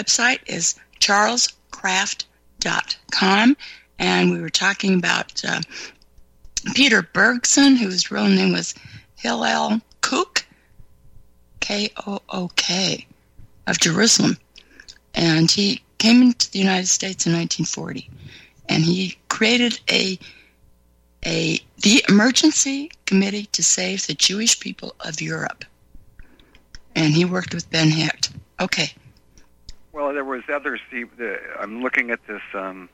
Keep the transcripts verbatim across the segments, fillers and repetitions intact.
website is charles kraft dot com, and we were talking about uh, Peter Bergson, whose real name was Hillel Kook, K O O K, of Jerusalem. And he came into the United States in nineteen forty, and he created a a the Emergency Committee to Save the Jewish People of Europe. And he worked with Ben Hecht. Okay. Well, there was others. See, the, I'm looking at this um,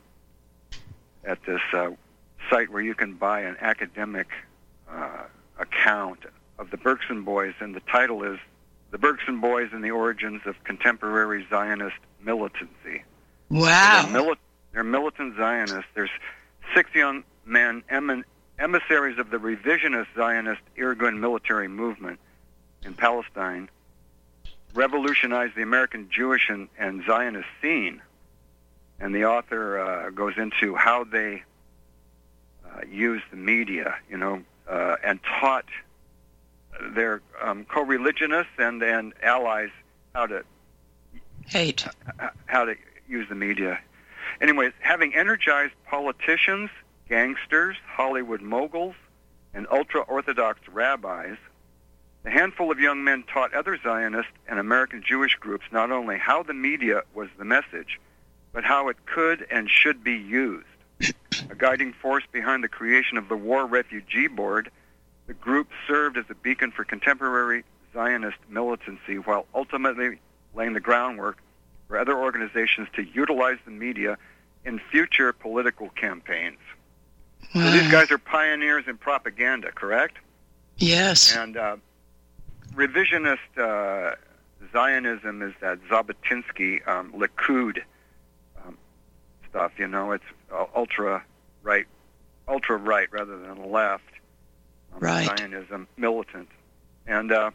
at this uh, site where you can buy an academic uh, account of the Bergson Boys, and the title is "The Bergson Boys and the Origins of Contemporary Zionist Militancy." Wow. So they're, mili- they're militant Zionists. There's six young men, em- emissaries of the revisionist Zionist Irgun military movement in Palestine, revolutionized the American Jewish and, and Zionist scene. And the author uh, goes into how they uh, used the media, you know, uh, and taught their um, co-religionists and, and allies how to hate, uh, how to use the media. Anyways, having energized politicians, gangsters, Hollywood moguls, and ultra-Orthodox rabbis, the handful of young men taught other Zionist and American Jewish groups not only how the media was the message, but how it could and should be used. A guiding force behind the creation of the War Refugee Board, the group served as a beacon for contemporary Zionist militancy while ultimately laying the groundwork for other organizations to utilize the media in future political campaigns. Wow. So these guys are pioneers in propaganda, correct? Yes. And uh, revisionist uh, Zionism is that Zabotinsky um, Likud um, stuff. You know, it's uh, ultra right, ultra right rather than left. Um, right. Zionism, militant, and uh,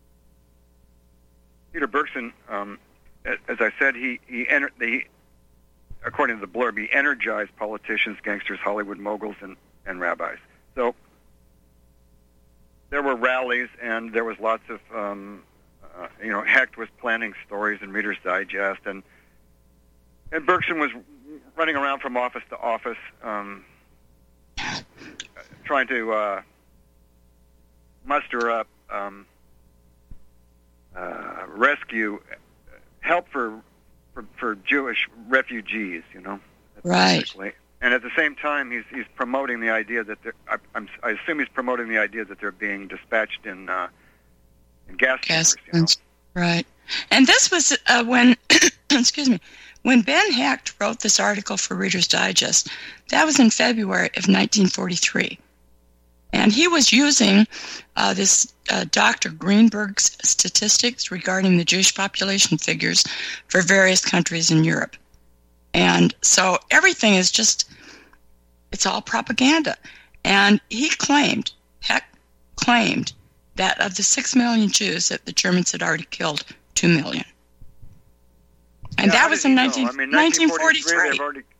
Peter Bergson, um, as I said, he he entered the. According to the blurb, he energized politicians, gangsters, Hollywood moguls, and, and rabbis. So there were rallies, and there was lots of, um, uh, you know, Hecht was planning stories in Reader's Digest, and and Bergson was running around from office to office, um, trying to uh, muster up um, uh, rescue help for. For, for Jewish refugees, you know, right? And at the same time, he's he's promoting the idea that they're, I, I'm, I assume he's promoting the idea that they're being dispatched in uh, in gas, gas chambers, you know? Right. And this was uh, when, excuse me, when Ben Hecht wrote this article for Reader's Digest. That was in February of nineteen forty-three, and he was using uh, this uh, Doctor Greenberg's statistics regarding the Jewish population figures for various countries in Europe. And so everything is just, it's all propaganda. And he claimed, Heck claimed, that of the six million Jews that the Germans had already killed, two million. And yeah, that was in nineteen, I mean, nineteen forty-three. They've already,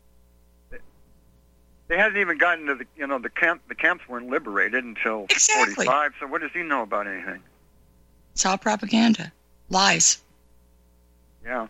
they hadn't even gotten to the, you know, the camp. The camps weren't liberated until exactly. forty-five. So what does he know about anything? It's all propaganda, lies. Yeah.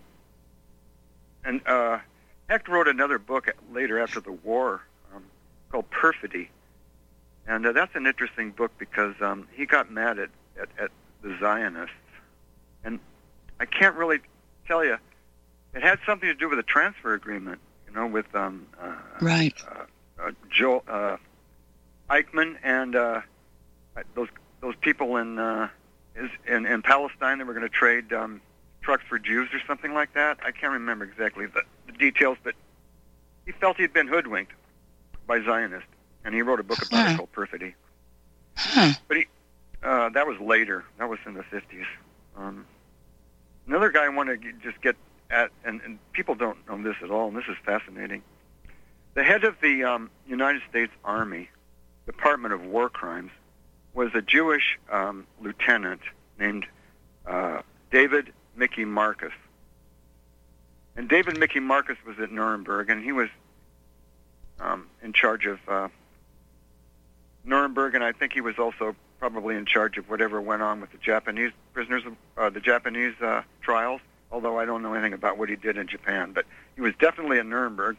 And uh, Hecht wrote another book later after the war um, called Perfidy, and uh, that's an interesting book because um, he got mad at, at at the Zionists, and I can't really tell you. It had something to do with a transfer agreement, you know, with um, uh, right. Uh, Uh, Joe uh, Eichmann and uh, those those people in uh, is in, in Palestine that were going to trade um, trucks for Jews or something like that. I can't remember exactly the, the details, but he felt he'd been hoodwinked by Zionists, and he wrote a book about huh. it called Perfidy. Huh. But he uh, that was later. That was in the fifties. Um, another guy I want to just get at, and, and people don't know this at all, and this is fascinating. The head of the um, United States Army Department of War Crimes was a Jewish um, lieutenant named uh, David Mickey Marcus. And David Mickey Marcus was at Nuremberg, and he was um, in charge of uh, Nuremberg, and I think he was also probably in charge of whatever went on with the Japanese prisoners, uh, the Japanese uh, trials. although I don't know anything about what he did in Japan. But he was definitely at Nuremberg.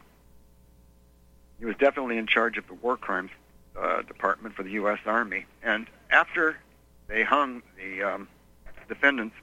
He was definitely in charge of the War Crimes uh, Department for the U S Army. And after they hung the um, defendants,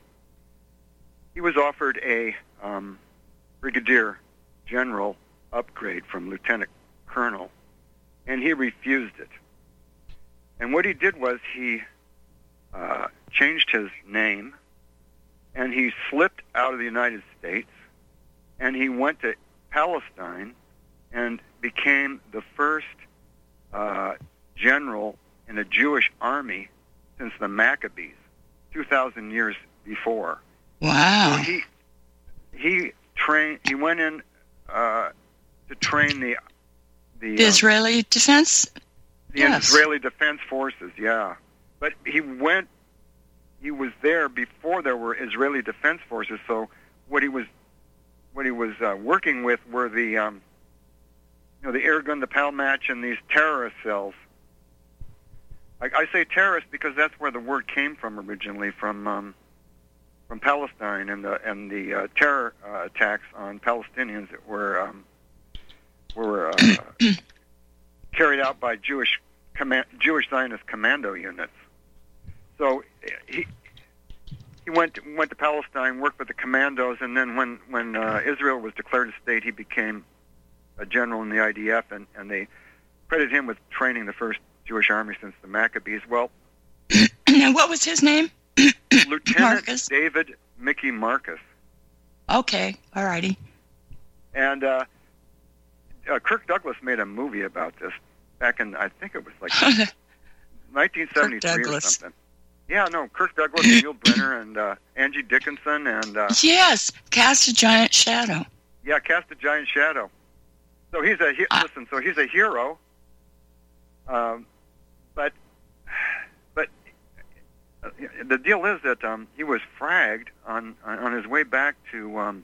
he was offered a um, brigadier general upgrade from lieutenant colonel, and he refused it. And what he did was he uh, changed his name, and he slipped out of the United States, and he went to Palestine and became the first uh, general in a Jewish army since the Maccabees, two thousand years before. Wow. So he he trained. He went in uh, to train the the, The um, Israeli defense? the Yes. Israeli Defense Forces. Yeah, but he went. He was there before there were Israeli Defense Forces. So what he was what he was uh, working with were the um, you know the Irgun, the Palmach, and these terrorist cells. I, I say terrorist because that's where the word came from originally, from um, from Palestine, and the and the uh, terror uh, attacks on Palestinians that were um, were uh, carried out by Jewish command, Jewish Zionist commando units. So he he went to, went to Palestine, worked with the commandos, and then when when uh, Israel was declared a state, he became a general in the I D F, and, and they credit him with training the first Jewish army since the Maccabees. Well, Now, what was his name? Lieutenant Marcus. David Mickey Marcus. Okay, all righty. And uh, uh, Kirk Douglas made a movie about this back in, I think it was like nineteen seventy-three or Douglas. something. Yeah, no, Kirk Douglas, Neil Brenner, and uh, Angie Dickinson, and uh, Yes, Cast a Giant Shadow. yeah, Cast a Giant Shadow. So he's a he- Ah. listen. So he's a hero. Um, but but uh, the deal is that um, he was fragged on on his way back to. Um,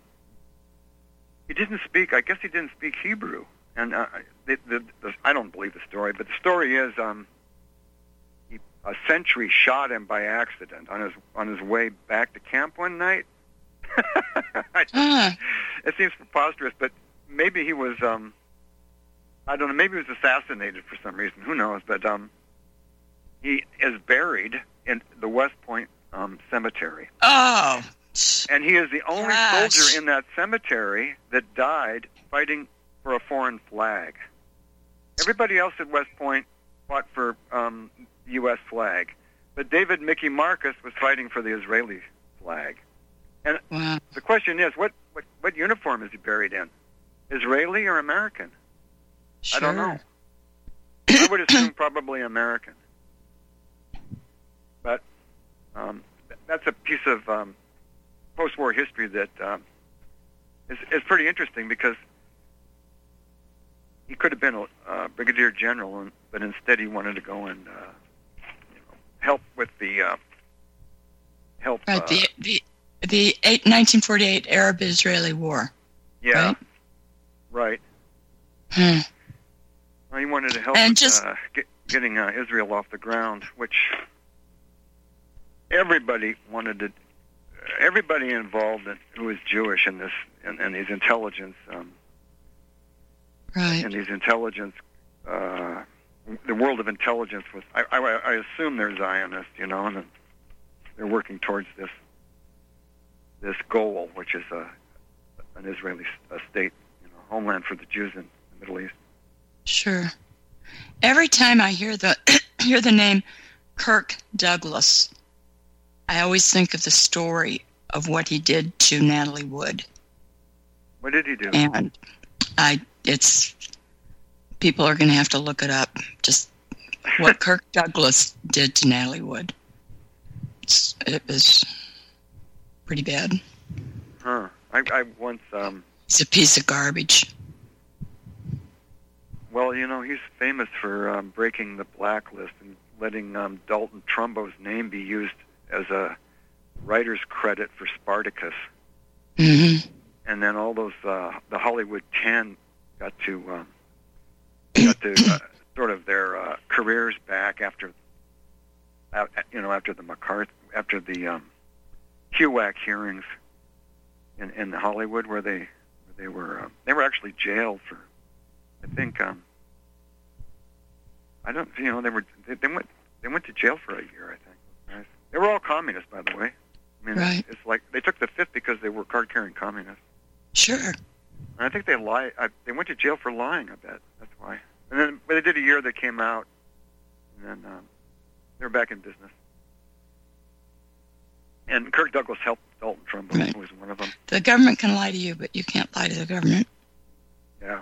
he didn't speak. I guess he didn't speak Hebrew, and uh, the, the, the, I don't believe the story. But the story is um, he, a sentry shot him by accident on his on his way back to camp one night. I, Ah, It seems preposterous, but maybe he was. Um, I don't know. Maybe he was assassinated for some reason. Who knows? But um, he is buried in the West Point um, Cemetery, oh, and he is the only Gosh. soldier in that cemetery that died fighting for a foreign flag. Everybody else at West Point fought for um, the U S flag, but David Mickey Marcus was fighting for the Israeli flag. wow. The question is, what, what, what uniform is he buried in? Israeli or American? Sure. I don't know. I would assume probably American. But um, th- that's a piece of um, post-war history that um, is, is pretty interesting because he could have been a uh, brigadier general, and, but instead he wanted to go and uh, you know, help with the uh, help. Right, uh, the the the eight, nineteen forty-eight Arab-Israeli War. yeah, right? right. Hmm. Well, he wanted to help And with just- uh, get, getting uh, Israel off the ground, which everybody wanted to. Everybody involved in, who is Jewish in this and, and these intelligence um, Right. and these intelligence, uh, the world of intelligence was. I, I, I assume they're Zionists, you know, and they're working towards this this goal, which is a an Israeli s- a state, you know, homeland for the Jews in the Middle East. Sure. Every time I hear the hear the name Kirk Douglas, I always think of the story of what he did to Natalie Wood. What did he do? And I it's people are going to have to look it up, just what Kirk Douglas did to Natalie Wood. It's, it was pretty bad. Huh. I, I once, um, He's a piece of garbage. well, you know, he's famous for um, breaking the blacklist and letting um, Dalton Trumbo's name be used as a writer's credit for Spartacus. hmm And then all those, uh, the Hollywood Ten got to, um, got to uh, sort of their uh, careers back after, uh, you know, after the McCarthy, after the um, H U A C hearings. in, in Hollywood where they where they were uh, they were actually jailed for, I think, um, I don't, you know, they were they, they went they went to jail for a year, I think. Right? They were all communists, by the way. I mean, right. It's like they took the fifth because they were card-carrying communists. Sure. And I think they lied. I, they went to jail for lying. I bet that's why. And then, but they did a year. They came out, and then um, they were back in business. And Kirk Douglas helped Dalton Trumbo, right. who was one of them. The government can lie to you, but you can't lie to the government. Yeah.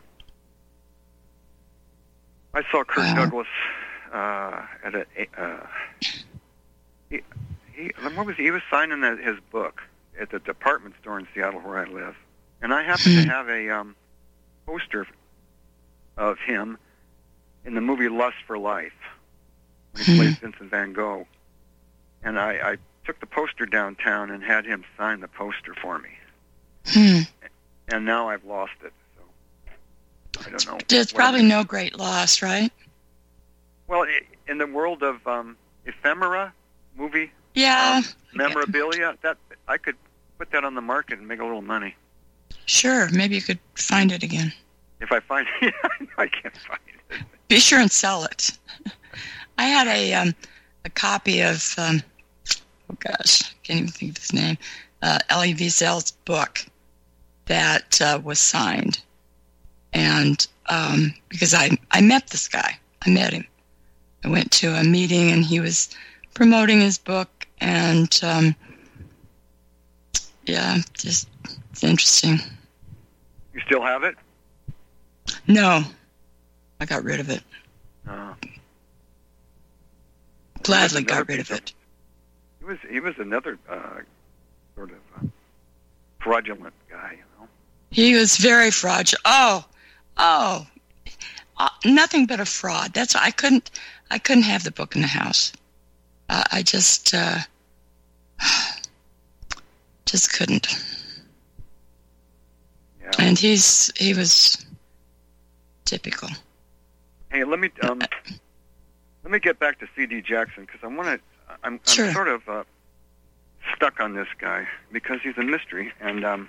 I saw Kirk wow. Douglas uh, at a. Uh, he, he, what was he? He was signing his book at the department store in Seattle, where I live, and I happened to have a um, poster of him in the movie Lust for Life, when he plays Vincent Van Gogh, and I, I took the poster downtown and had him sign the poster for me, hmm. and now I've lost it. So I don't know. There's probably no great loss, right? Well, in the world of um, ephemera, movie, yeah, um, memorabilia, that I could put that on the market and make a little money. Sure, maybe you could find it again. If I find it, I can't find it. Be sure and sell it. I had a um, a copy of, um, oh gosh, I can't even think of his name, uh, Elie Wiesel's book that uh, was signed. And um, because I, I met this guy, I met him. I went to a meeting and he was promoting his book, and um, yeah, just it's interesting. You still have it? No, I got rid of it. Uh, Gladly got rid of it. He was he was another uh, sort of uh, fraudulent guy, you know. He was very fraudulent. Oh, oh, uh, nothing but a fraud. That's I couldn't I couldn't have the book in the house. Uh, I just uh, just couldn't. Yeah. And he's he was typical. Hey, let me um, let me get back to C D Jackson, because I want to. I'm, Sure. I'm sort of uh, stuck on this guy because he's a mystery, and um,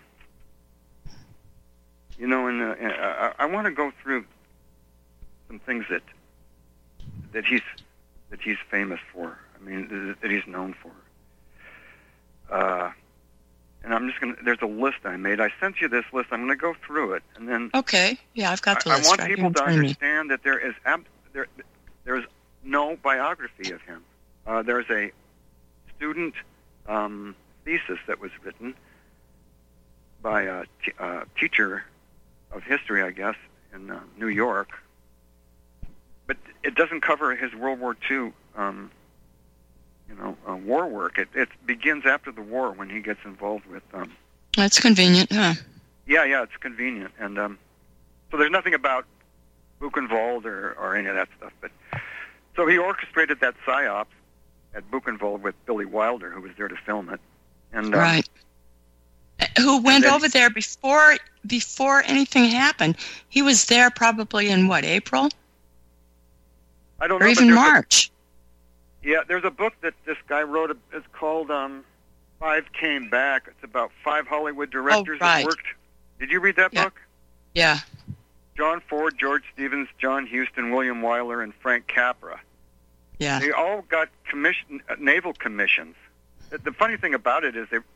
you know, and uh, I, I want to go through some things that that he's that he's famous for. I mean, that he's known for. Uh, and I'm just gonna. There's a list I made. I sent you this list. I'm gonna go through it, and then. Okay. Yeah, I've got the I, list. I want right people here to in front of me. understand that there is ab- there there's no biography of him. Uh, there's a student um, thesis that was written by a t- uh, teacher of history, I guess, in uh, New York, but it doesn't cover his World War Two, um, you know, uh, war work. It, it begins after the war when he gets involved with. Um, That's convenient, huh? yeah, yeah, it's convenient, and um, so there's nothing about Buchenwald or, or any of that stuff. But so he orchestrated that psyop at Buchenwald with Billy Wilder, who was there to film it, and um, Right. Who went then- over there before before anything happened? He was there probably in what, April I don't or know, even but there's a- March? Yeah, there's a book that this guy wrote. It's called um, Five Came Back. It's about five Hollywood directors right. that worked. Did you read that Yeah. book? Yeah. John Ford, George Stevens, John Huston, William Wyler, and Frank Capra. Yeah. They all got commission, uh, naval commissions. The, the funny thing about it is they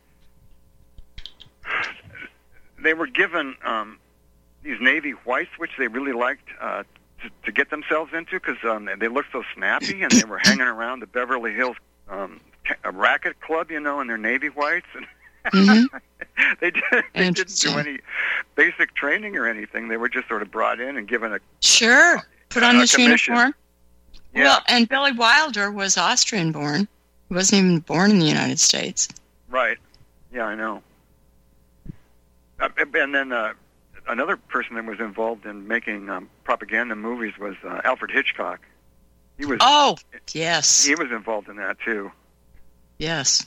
they were given um, these Navy whites, which they really liked uh, to, to get themselves into, because um, they looked so snappy, and they were hanging around the Beverly Hills um, t- a racket club, you know, in their Navy whites. And Mm-hmm. they, did, they didn't Interesting. do any basic training or anything. They were just sort of brought in and given a Sure. Put on a his commission. uniform. yeah. Well, and Billy Wilder was Austrian born. He wasn't even born in the United States. Right. Yeah, I know. Uh, and then uh, another person that was involved in making um, propaganda movies was uh, Alfred Hitchcock. He was Oh, yes. he was involved in that too. Yes.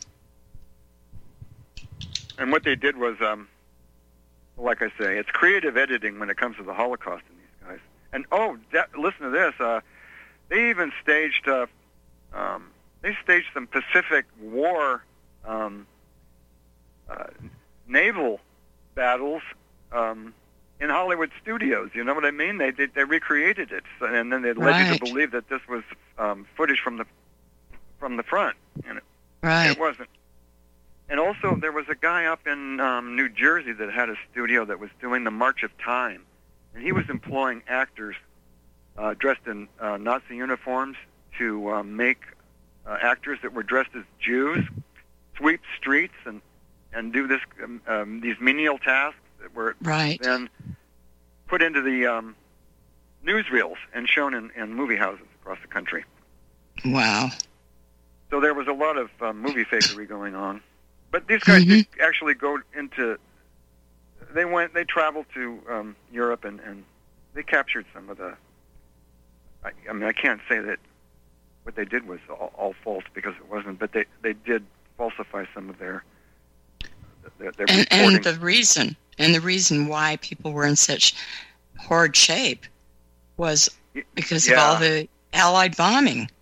And what they did was, um, like I say, it's creative editing when it comes to the Holocaust in these guys. And oh, that, listen to this. Uh, they even staged uh, um, they staged some Pacific War um, uh, naval battles um, in Hollywood studios. You know what I mean? They they, they recreated it, and then they led Right. you to believe that this was um, footage from the from the front, and it, Right. it wasn't. And also, there was a guy up in um, New Jersey that had a studio that was doing the March of Time, and he was employing actors uh, dressed in uh, Nazi uniforms to uh, make uh, actors that were dressed as Jews sweep streets and and do this um, um, these menial tasks that were Right. then put into the um, newsreels and shown in, in movie houses across the country. Wow. So there was a lot of uh, movie fakery going on. But these guys Mhm. did actually go into, they went, they traveled to um, Europe and, and they captured some of the, I, I mean, I can't say that what they did was all, all false because it wasn't, but they, they did falsify some of their, their, their And, reporting. and the reason, and the reason why people were in such horrid shape was because of Yeah. all the Allied bombing.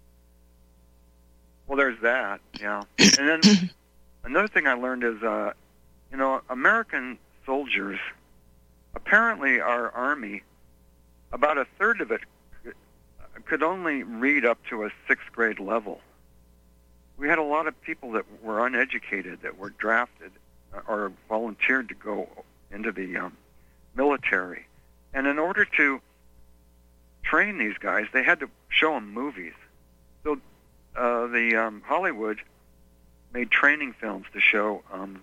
Well, there's that, yeah. And then another thing I learned is, uh, you know, American soldiers, apparently our Army, about a third of it could only read up to a sixth grade level. We had a lot of people that were uneducated that were drafted or volunteered to go into the um, military. And in order to train these guys, they had to show them movies. So uh, the um, Hollywood made training films to show um,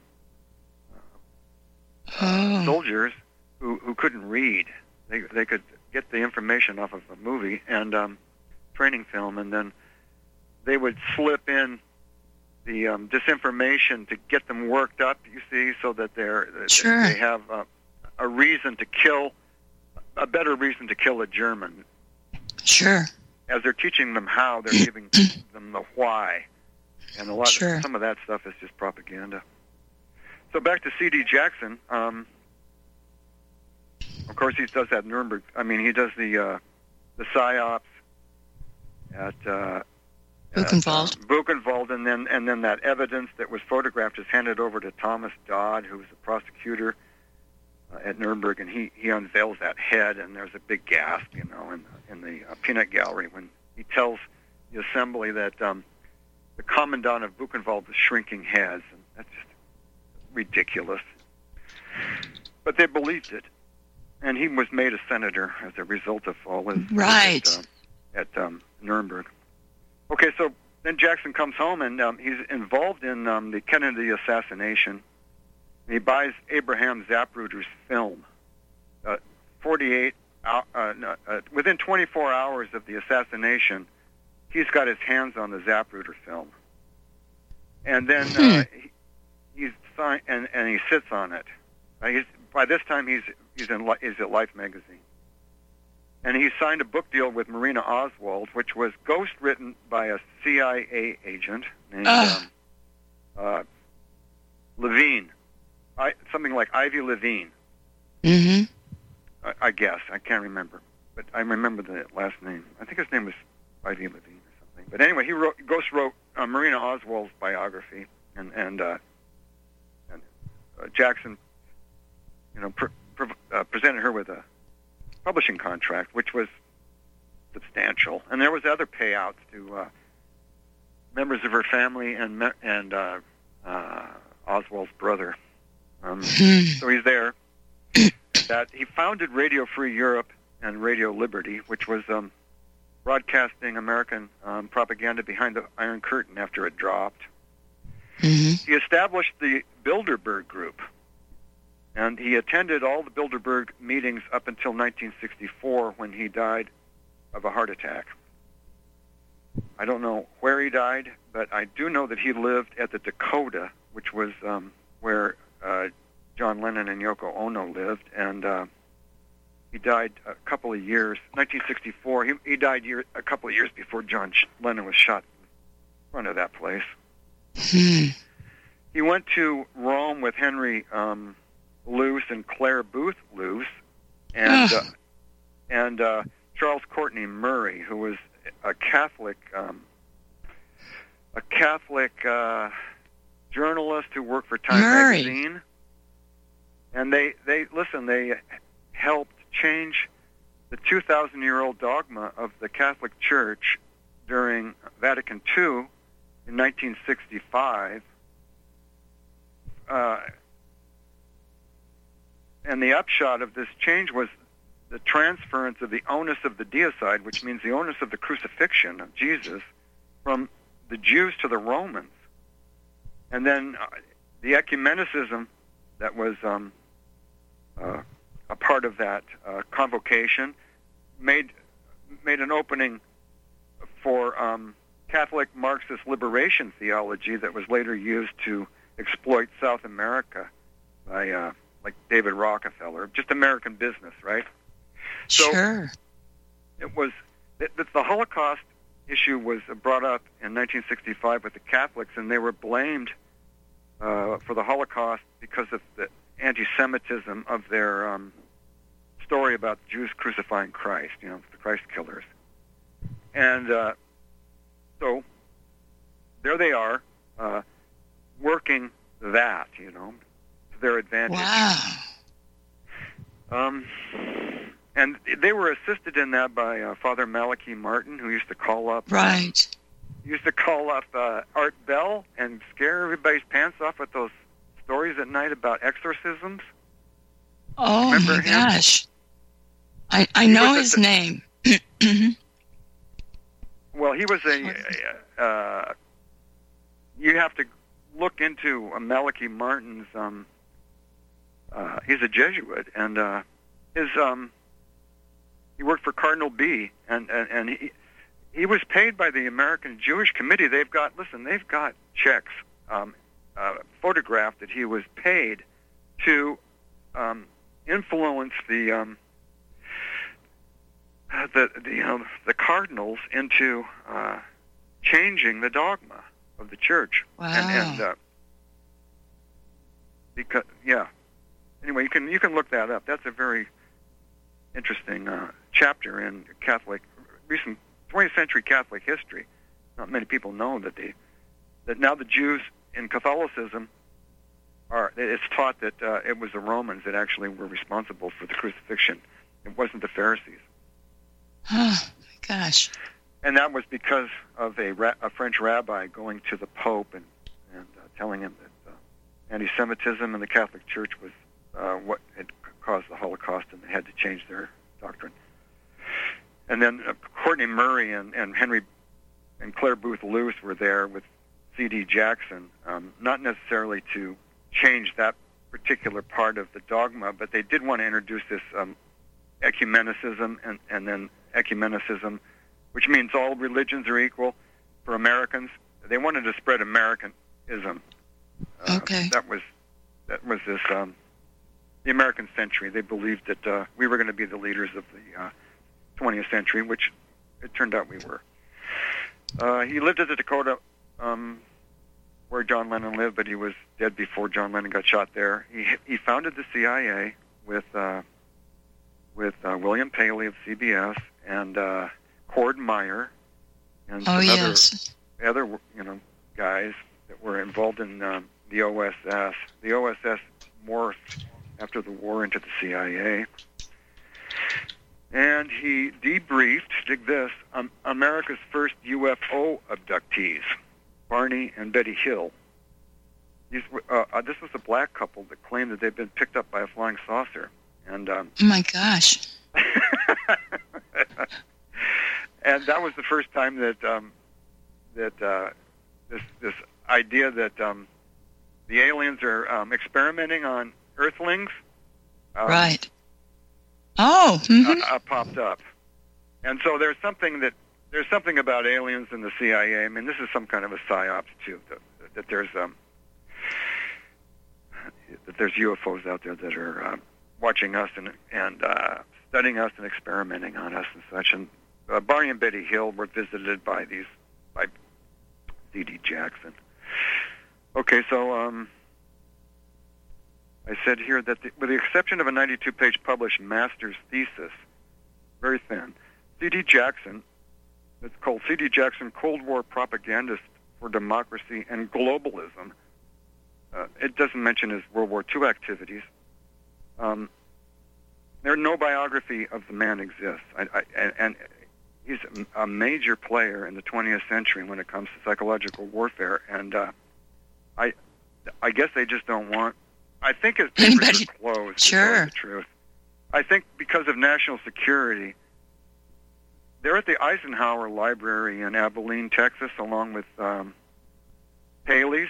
Oh. soldiers who, who couldn't read. They they could get the information off of a movie and um, training film, and then they would slip in the um, disinformation to get them worked up. You see, so that they're Sure. they have uh, a reason to kill, a better reason to kill a German. Sure. As they're teaching them how, they're giving them the why, and a lot Sure. of some of that stuff is just propaganda. So back to C D Jackson. Um, of course, he does that Nuremberg. I mean, he does the uh, the psyops at uh, Buchenwald. At, uh, Buchenwald, and then and then that evidence that was photographed is handed over to Thomas Dodd, who was the prosecutor uh, at Nuremberg, and he, he unveils that head, and there's a big gasp, you know, in the, in the uh, peanut gallery when he tells the assembly that um, the commandant of Buchenwald was shrinking heads, and that's just ridiculous. But they believed it, and he was made a senator as a result of all his Right. at, uh, at um, Nuremberg. Okay, so then Jackson comes home, and um, he's involved in um, the Kennedy assassination. He buys Abraham Zapruder's film. Uh, forty-eight, uh, uh, no, uh, within twenty-four hours of the assassination, he's got his hands on the Zapruder film, and then uh, he, he's signed, and, and he sits on it. Uh, he's, by this time, he's he's in Li- he's at Life magazine, and he signed a book deal with Marina Oswald, which was ghost-written by a C I A agent named Ugh. um, uh, Levine. I, something like Ivy Levine, Mm-hmm. I, I guess. I can't remember, but I remember the last name. I think his name was Ivy Levine or something. But anyway, he wrote, ghost wrote uh, Marina Oswald's biography, and and, uh, and uh, Jackson, you know, pr- pr- uh, presented her with a publishing contract, which was substantial, and there was other payouts to uh, members of her family and me- and uh, uh, Oswald's brother. Um, so he's there. That he founded Radio Free Europe and Radio Liberty, which was um, broadcasting American um, propaganda behind the Iron Curtain after it dropped. Mm-hmm. He established the Bilderberg Group, and he attended all the Bilderberg meetings up until nineteen sixty-four, when he died of a heart attack. I don't know where he died, but I do know that he lived at the Dakota, which was um, where uh, John Lennon and Yoko Ono lived, and uh, he died a couple of years, nineteen sixty-four, he, he died year, a couple of years before John Lennon was shot in front of that place. Hmm. He went to Rome with Henry um, Luce and Claire Booth Luce, and uh, and uh, Charles Courtney Murray, who was a Catholic, um, a Catholic uh, journalist who worked for Time Murray. magazine. And they, they listen, they helped change the two thousand year old dogma of the Catholic Church during Vatican Two in nineteen sixty-five. Uh, and the upshot of this change was the transference of the onus of the deicide, which means the onus of the crucifixion of Jesus, from the Jews to the Romans. And then uh, the ecumenicism that was um, uh, a part of that uh, convocation made made an opening for um, Catholic Marxist liberation theology that was later used to exploit South America by uh, like David Rockefeller, just American business, right? So sure. It was it, the Holocaust issue was brought up in nineteen sixty-five with the Catholics, and they were blamed uh, for the Holocaust because of the anti-Semitism of their um, story about Jews crucifying Christ, you know, the Christ killers. And uh, so there they are, uh, working that, you know, to their advantage. Wow. Um, and they were assisted in that by uh, Father Malachi Martin, who used to call up. Right. Used to call up uh, Art Bell and scare everybody's pants off with those stories at night about exorcisms. Oh, Remember my him? gosh. I, I know his the, name. Well, he was a... Uh, you have to look into uh, Malachi Martin's... Um, uh, he's a Jesuit, and uh, his... Um, he worked for Cardinal B, and, and, and he... He was paid by the American Jewish Committee. They've got, listen, they've got checks, um, uh, photographed that he was paid to um, influence the, um, the, the, you know, the cardinals into uh, changing the dogma of the church. Wow. And, and uh, because, yeah. Anyway, you can you can look that up. That's a very interesting uh, chapter in Catholic recent. twentieth century Catholic history. Not many people know that the that now the Jews in Catholicism are. It's taught that uh, it was the Romans that actually were responsible for the crucifixion. It wasn't the Pharisees. Oh my gosh! And that was because of a, ra- a French rabbi going to the Pope and and uh, telling him that uh, anti-Semitism in the Catholic Church was uh, what had caused the Holocaust, and they had to change their doctrine. And then uh, Courtney Murray and, and Henry and Claire Booth Luce were there with C D Jackson, um, not necessarily to change that particular part of the dogma, but they did want to introduce this um, ecumenicism and, and then ecumenicism, which means all religions are equal for Americans. They wanted to spread Americanism. Uh, okay. That was that was this um, the American century. They believed that uh, we were going to be the leaders of the uh, twentieth century, which it turned out we were. Uh, he lived at the Dakota, um, where John Lennon lived, but he was dead before John Lennon got shot there. He he founded the C I A with uh, with uh, William Paley of C B S and uh, Cord Meyer and oh, some yes. other other you know guys that were involved in um, the O S S. The O S S morphed after the war into the C I A. And he debriefed, dig this, um, America's first U F O abductees, Barney and Betty Hill. These were, uh, uh, this was a black couple that claimed that they'd been picked up by a flying saucer. And um, oh my gosh! And that was the first time that um, that uh, this this idea that um, the aliens are um, experimenting on Earthlings. Um, right. Oh, mm-hmm. uh, uh, popped up, and so there's something that there's something about aliens in the C I A. I mean, this is some kind of a psyops too. That, that there's um, that there's U F Os out there that are uh, watching us and and uh, studying us and experimenting on us and such. And uh, Barney and Betty Hill were visited by these by C D Jackson. Okay, so um. I said here that the, with the exception of a ninety-two page published master's thesis, very thin, C D Jackson, it's called C D Jackson, Cold War Propagandist for Democracy and Globalism. Uh, it doesn't mention his World War Two activities. Um, there no biography of the man exists, I, I, and, and he's a major player in the twentieth century when it comes to psychological warfare. And uh, I, I guess they just don't want. I think his papers Anybody, are closed. sure. To tell you the truth. I think because of national security, they're at the Eisenhower Library in Abilene, Texas, along with um, Paley's.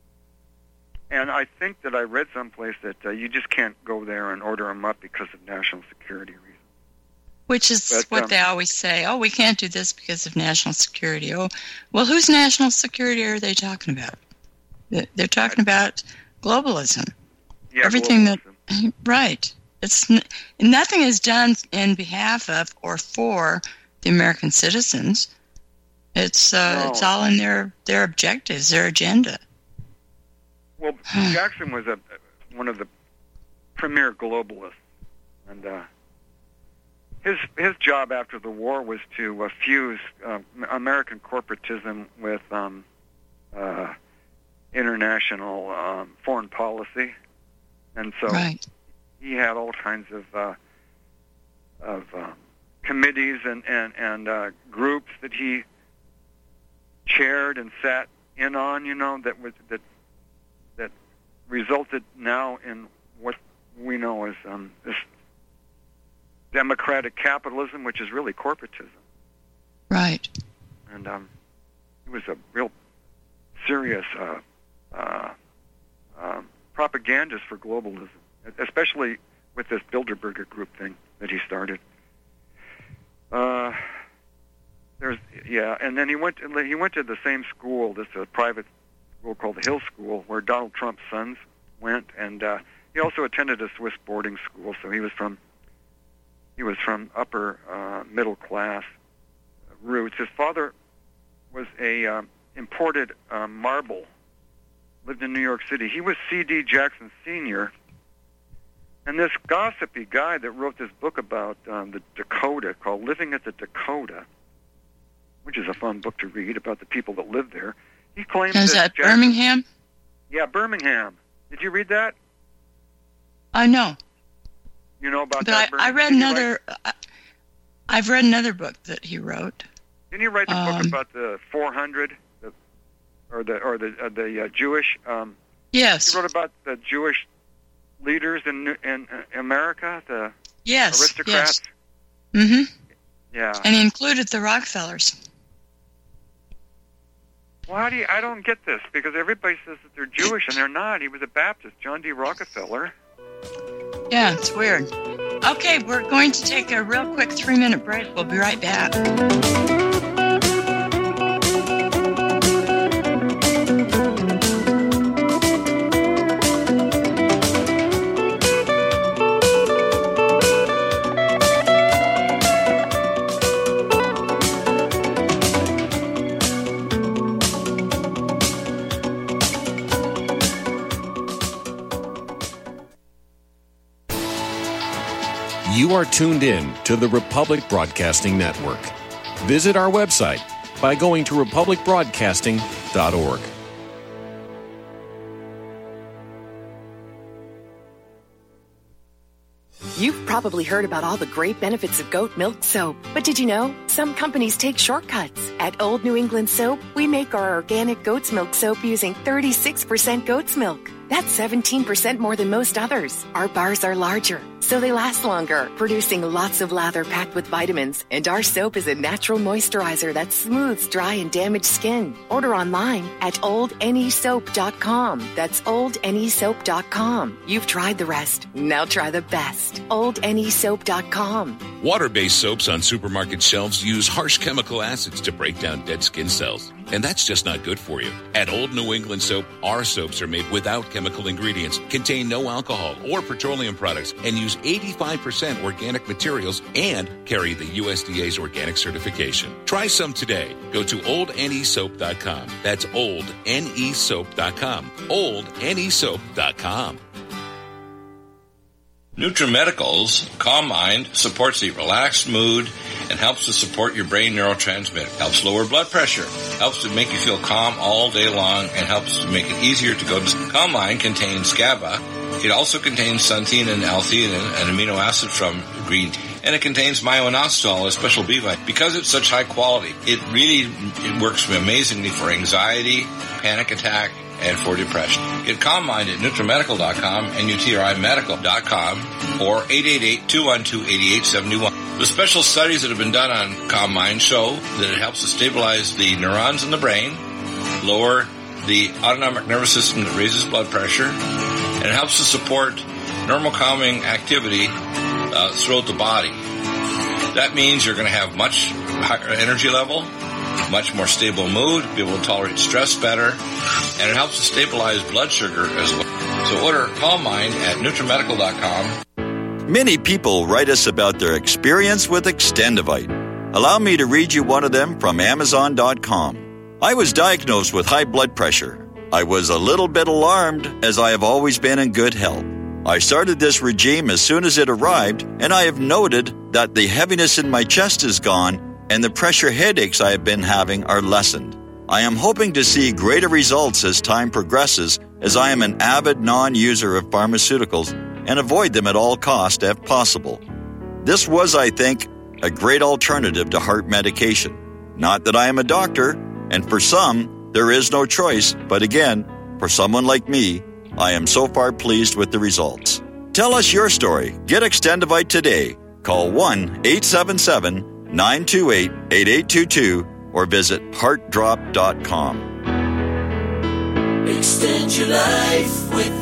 And I think that I read someplace that uh, you just can't go there and order them up because of national security reasons. Which is But, what um, they always say. Oh, we can't do this because of national security. Oh, well, whose national security are they talking about? They're talking about globalism. Yeah, Everything globalism. that, right. It's n- nothing is done in behalf of or for the American citizens. It's uh, No. it's all in their, their objectives, their agenda. Well, Jackson was a one of the premier globalists, and uh, his his job after the war was to uh, fuse uh, American corporatism with um, uh, international um, foreign policy, and so Right. he had all kinds of uh, of uh, committees and and and uh, groups that he chaired and sat in on. You know that was that. that resulted now in what we know as um, this democratic capitalism, which is really corporatism. Right. And um, he was a real serious uh, uh, um, propagandist for globalism, especially with this Bilderberger group thing that he started. Uh, there's yeah, and then he went he went to the same school, this uh, private school called the Hill School, where Donald Trump's sons went, and uh, he also attended a Swiss boarding school. So he was from he was from upper uh, middle class roots. His father was a um, imported uh, marble, lived in New York City. He was C D Jackson Senior, and this gossipy guy that wrote this book about um, the Dakota called "Living at the Dakota," which is a fun book to read about the people that live there. He claims Is that that Jackson, Birmingham? Yeah, Birmingham. Did you read that? I know. You know about But that? I, I Birmingham? read Didn't he another. I, I've read another book that he wrote. Write, didn't you write the um, book about the four hundred, the, or the or the uh, the uh, Jewish? Um, Yes. he wrote about the Jewish leaders in in uh, America, the Yes. aristocrats. Yes. Mm-hmm. Yeah. And he included the Rockefellers. Well, how do you? I don't get this because everybody says that they're Jewish and they're not. He was a Baptist, John D. Rockefeller. Yeah, it's weird. Okay, we're going to take a real quick three-minute break. We'll be right back. You are tuned in to the Republic Broadcasting Network. Visit our website by going to republic broadcasting dot org. You've probably heard about all the great benefits of goat milk soap, but did you know some companies take shortcuts? At Old New England Soap, we make our organic goat's milk soap using thirty-six percent goat's milk. That's seventeen percent more than most others. Our bars are larger, so they last longer, producing lots of lather packed with vitamins. And our soap is a natural moisturizer that smooths dry and damaged skin. Order online at old n e soap dot com. That's old n e soap dot com. You've tried the rest. Now try the best. old n e soap dot com. Water-based soaps on supermarket shelves use harsh chemical acids to break down dead skin cells. And that's just not good for you. At Old New England Soap, our soaps are made without chemical ingredients, contain no alcohol or petroleum products, and use eighty-five percent organic materials and carry the U S D A's organic certification. Try some today. Go to old n e soap dot com. That's old n e soap dot com. old n e soap dot com. NutriMedical's Calm Mind supports the relaxed mood and helps to support your brain neurotransmitter, helps lower blood pressure, helps to make you feel calm all day long, and helps to make it easier to go to sleep. Calm Mind contains GABA, It also contains xanthine and L-theanine, an amino acid from green tea. And it contains myo-inositol, a special B vitamin. Because it's such high quality, it really it works amazingly for anxiety, panic attack, and for depression. Get Calm Mind at NutriMedical dot com and U T R I Medical dot com or eight eight eight, two one two, eight eight seven one. The special studies that have been done on Calm Mind show that it helps to stabilize the neurons in the brain, lower the autonomic nervous system that raises blood pressure, and it helps to support normal calming activity uh, throughout the body. That means you're going to have much higher energy level, much more stable mood, be able to tolerate stress better, and it helps to stabilize blood sugar as well. So order Calm Mind at NutriMedical dot com. Many people write us about their experience with Extendivite. Allow me to read you one of them from Amazon dot com. I was diagnosed with high blood pressure. I was a little bit alarmed as I have always been in good health. I started this regime as soon as it arrived, and I have noted that the heaviness in my chest is gone and the pressure headaches I have been having are lessened. I am hoping to see greater results as time progresses, as I am an avid non-user of pharmaceuticals and avoid them at all costs if possible. This was, I think, a great alternative to heart medication. Not that I am a doctor, and for some, there is no choice, but again, for someone like me, I am so far pleased with the results. Tell us your story. Get Extendivite today. Call one eight seven seven, nine two eight, eight eight two two or visit heart drop dot com. Extend your life with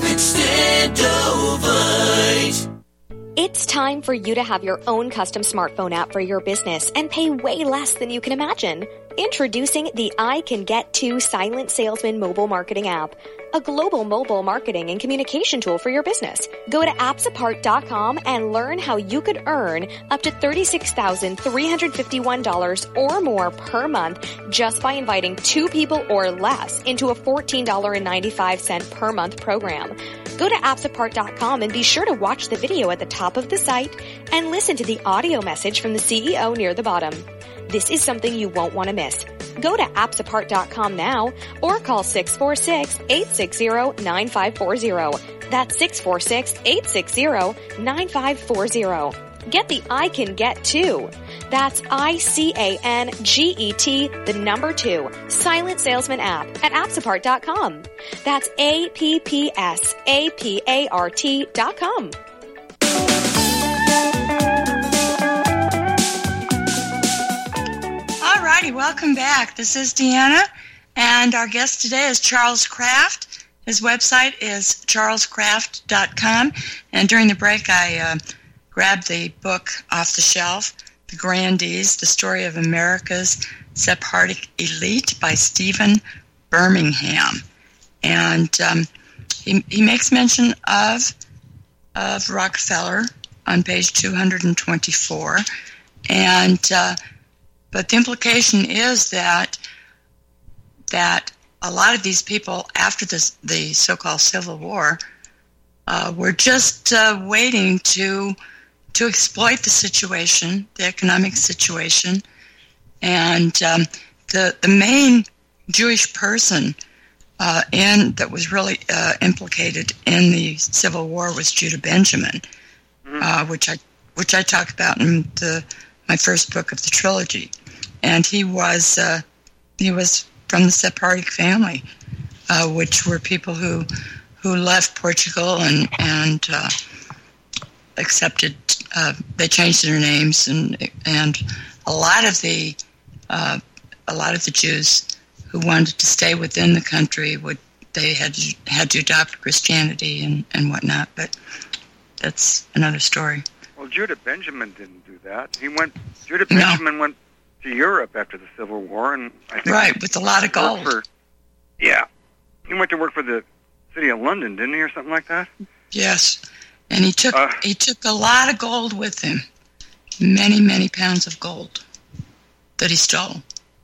Extendivite. It's time for you to have your own custom smartphone app for your business and pay way less than you can imagine. Introducing the I Can Get To Silent Salesman mobile marketing app, a global mobile marketing and communication tool for your business. Go to apps apart dot com and learn how you could earn up to thirty-six thousand three hundred fifty-one dollars or more per month just by inviting two people or less into a fourteen dollars and ninety-five cents per month program. Go to apps apart dot com and be sure to watch the video at the top of the site and listen to the audio message from the C E O near the bottom. This is something you won't want to miss. Go to apps apart dot com now or call six four six, eight six zero, nine five four zero. That's six four six, eight six zero, nine five four zero. Get the I Can Get To. That's I C A N G E T, the number two, Silent Salesman app at apps apart dot com. That's A P P S A P A R T dot com. Alrighty, welcome back. This is Deanna, and our guest today is Charles Kraft. His website is charles kraft dot com, and during the break I uh, grabbed the book off the shelf, The Grandees, The Story of America's Sephardic Elite by Stephen Birmingham. And um, he, he makes mention of, of Rockefeller on page two hundred twenty-four, and uh, but the implication is that that a lot of these people, after this, the so-called Civil War, uh, were just uh, waiting to to exploit the situation, the economic situation, and um, the the main Jewish person uh, in that was really uh, implicated in the Civil War was Judah Benjamin, mm-hmm. uh, which I which I talk about in the my first book of the trilogy, and he was uh, he was from the Sephardic family, uh, which were people who who left Portugal and and uh, accepted. Uh, they changed their names, and and a lot of the uh, a lot of the Jews who wanted to stay within the country would they had had to adopt Christianity and, and whatnot. But that's another story. Well, Judah Benjamin didn't do that. He went. Judah Benjamin no. went to Europe after the Civil War, and I think right with a lot of gold. For, yeah, he went to work for the city of London, didn't he, or something like that? Yes, and he took uh, he took a lot of gold with him, many many pounds of gold that he stole.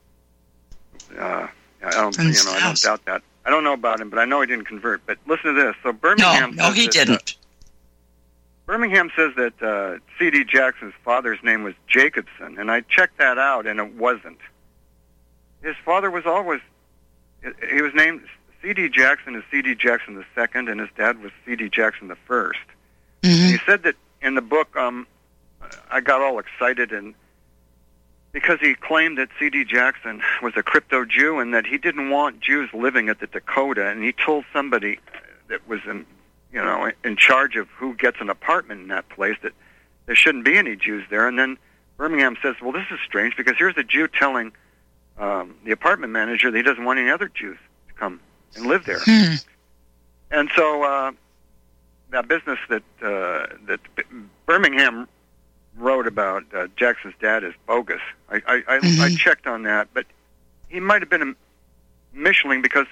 Uh, I don't, you know, I don't doubt that. I don't know about him, but I know he didn't convert. But listen to this. So Birmingham. No, no, he that, didn't. Uh, Birmingham says that uh, C D Jackson's father's name was Jacobson, and I checked that out, and it wasn't. His father was always, he was named C D Jackson is C D Jackson the second, and his dad was C D Jackson the first. Mm-hmm. And he said that in the book, um, I got all excited and because he claimed that C D Jackson was a crypto Jew and that he didn't want Jews living at the Dakota, and he told somebody that was in, you know, in charge of who gets an apartment in that place that there shouldn't be any Jews there. And then Birmingham says, well, this is strange because here's a Jew telling um, the apartment manager that he doesn't want any other Jews to come and live there. Hmm. And so uh, that business that uh, that Birmingham wrote about uh, Jackson's dad is bogus. I I, I, Mm-hmm. I checked on that, but he might have been a Mischling because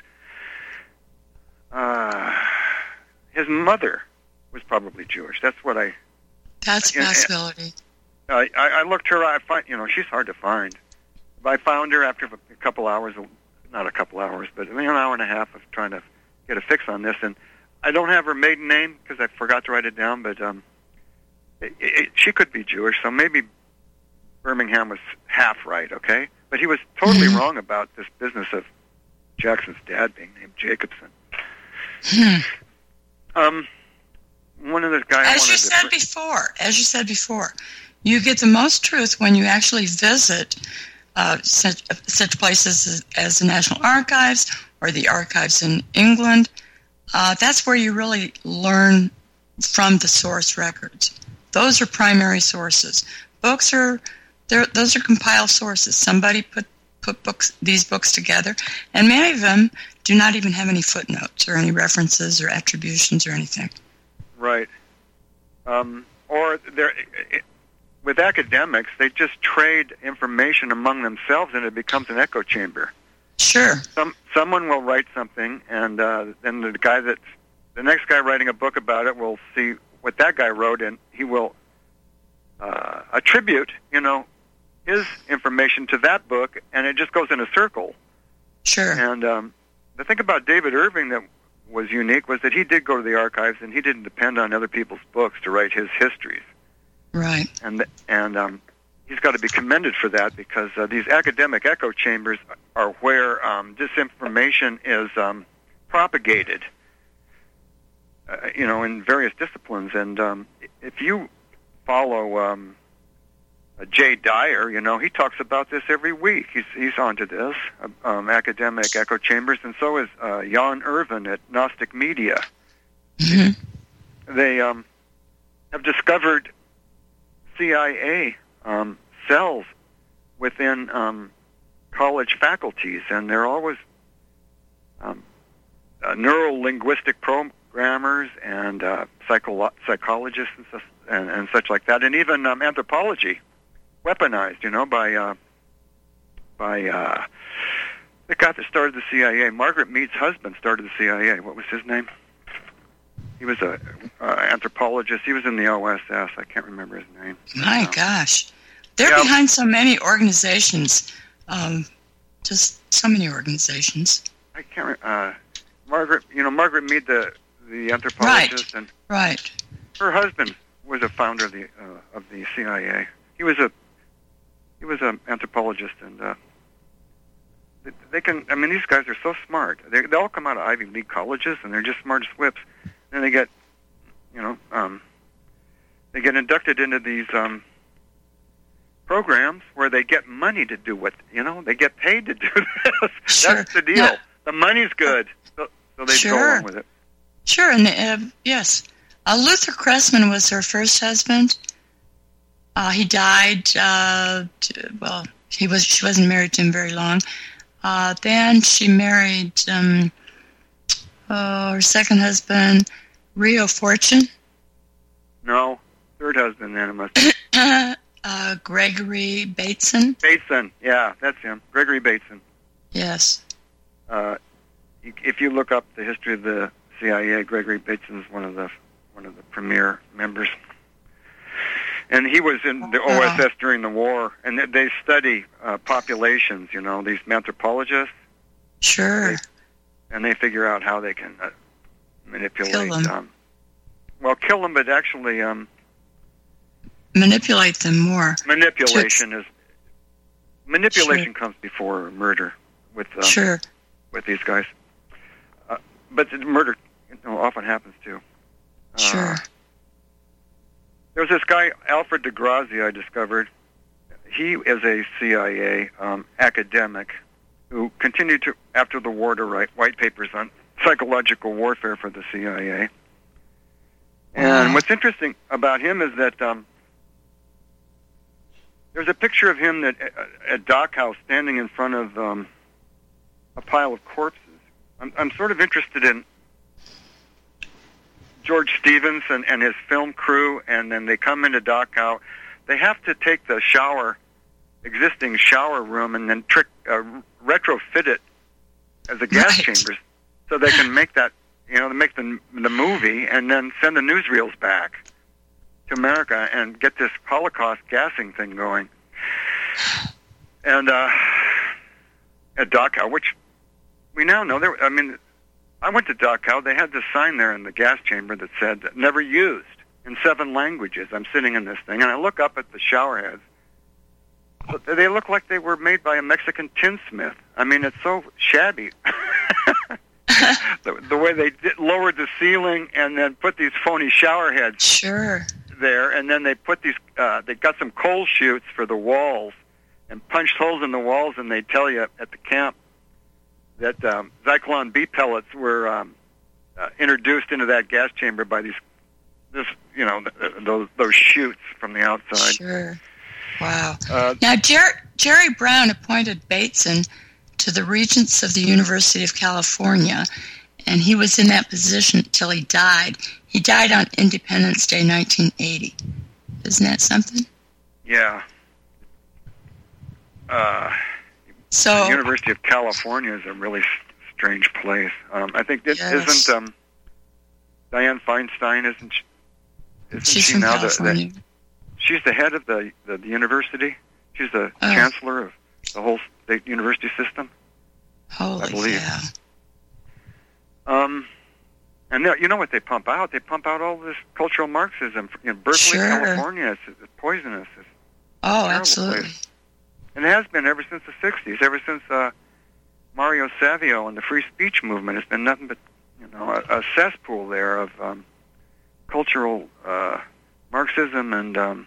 uh, his mother was probably Jewish. That's what I. That's a you know, possibility. I, I I looked her. I find you know she's hard to find. I found her after a couple hours, not a couple hours, but I mean, an hour and a half of trying to get a fix on this, and I don't have her maiden name because I forgot to write it down, but um, it, it, she could be Jewish, so maybe Birmingham was half right, okay? But he was totally Mm-hmm. wrong about this business of Jackson's dad being named Jacobson. Hmm. Um, one of the guys. As you said before, as you said before, you get the most truth when you actually visit uh, such, such places as, as the National Archives or the archives in England. Uh, that's where you really learn from the source records. Those are primary sources. Books are, those are compiled sources. Somebody put, put books, these books together, and many of them do not even have any footnotes or any references or attributions or anything. Right. Um, or they're, it, with academics, they just trade information among themselves, and it becomes an echo chamber. Sure. Some someone will write something, and uh, then the guy that's the next guy writing a book about it will see what that guy wrote, and he will uh, attribute, you know, his information to that book, and it just goes in a circle. Sure. And um, the thing about David Irving that was unique was that he did go to the archives, and he didn't depend on other people's books to write his histories. Right. And and um, he's got to be commended for that because uh, these academic echo chambers are where um, disinformation is um, propagated, uh, you know, in various disciplines. And um, if you follow um, uh, Jay Dyer, you know, he talks about this every week. He's he's onto this, uh, um, academic echo chambers, and so is uh, Jan Irvin at Gnostic Media. Mm-hmm. They um, have discovered C I A um, cells within um, college faculties, and they're always um, uh, neuro-linguistic programmers and uh, psycho- psychologists and, such, and, and such like that, and even um, anthropology, weaponized, you know, by uh, by uh, the guy that started the C I A. Margaret Mead's husband started the C I A. What was his name? He was a uh, anthropologist. He was in the O S S. I can't remember his name. My uh, gosh. They're yeah. behind so many organizations. Um, just so many organizations. I can't re- uh Margaret, you know, Margaret Mead, the the anthropologist, Right. and Right. her husband was a founder of the uh, of the C I A. He was a he was an anthropologist, and uh, they, they can. I mean, these guys are so smart. They they all come out of Ivy League colleges, and they're just smart as whips. And they get, you know, um, they get inducted into these um, programs where they get money to do what, you know, they get paid to do this. Sure. That's the deal. Yeah. The money's good, so, so they Sure. go along with it. Sure, and uh, yes. Uh, Luther Cressman was her first husband. Uh, he died, uh, t- well, he was, she wasn't married to him very long. Uh, then she married um, uh, her second husband, Rio Fortune. No, third husband then it must be. uh, Gregory Bateson. Bateson, yeah, that's him. Gregory Bateson. Yes. Uh, if you look up the history of the C I A, Gregory Bateson is one of the one of the premier members, and he was in the O S S during the war. And they study uh, populations. You know, these anthropologists. Sure. They, and they figure out how they can uh, manipulate. Kill them. Um, well, kill them, but actually um, manipulate them more. Manipulation is manipulation sure. comes before murder with um, sure. with these guys. but the murder, you know, often happens too. Sure. Uh, there was this guy, Alfred de Grazia, I discovered. He is a C I A um, academic who continued to, after the war, to write white papers on psychological warfare for the C I A. And Wow. what's interesting about him is that um, there's a picture of him that uh, at Dachau standing in front of um, a pile of corpses. I'm, I'm sort of interested in George Stevens and, and his film crew, and then they come into Dachau. They have to take the shower, existing shower room, and then trick, uh, retrofit it as a gas Right. chamber, so they can make that, you know, make the the movie, and then send the newsreels back to America and get this Holocaust gassing thing going. And uh, at Dachau, which we now know, there. I mean, I went to Dachau. They had this sign there in the gas chamber that said "never used" in seven languages. I'm sitting in this thing, and I look up at the shower heads. They look like they were made by a Mexican tinsmith. I mean, it's so shabby. the, the way they did, lowered the ceiling and then put these phony shower heads Sure. there, and then they put these, uh, they got some coal chutes for the walls and punched holes in the walls, and they tell you at the camp that um, Zyklon B pellets were um, uh, introduced into that gas chamber by these, this, you know, th- those those chutes from the outside. Sure. Wow. Uh, Now, Jer- Jerry Brown appointed Bateson to the Regents of the University of California, and he was in that position until he died. He died on Independence Day, nineteen eighty. Isn't that something? yeah. Uh, So, the University of California is a really s- strange place. Um, I think it Yes. isn't um, Dianne Feinstein, isn't she? Isn't she's she from now the, California. the she's the head of the, the, the university. She's the Oh. chancellor of the whole state university system. Holy I believe. cow. Um, and they- you know what they pump out? They pump out all this cultural Marxism. In Berkeley, Sure. California, it's, it's poisonous. It's Oh, terrible absolutely. place. And it has been ever since the sixties, ever since uh, Mario Savio and the free speech movement. It's been nothing but, you know, a, a cesspool there of um, cultural uh, Marxism and, um,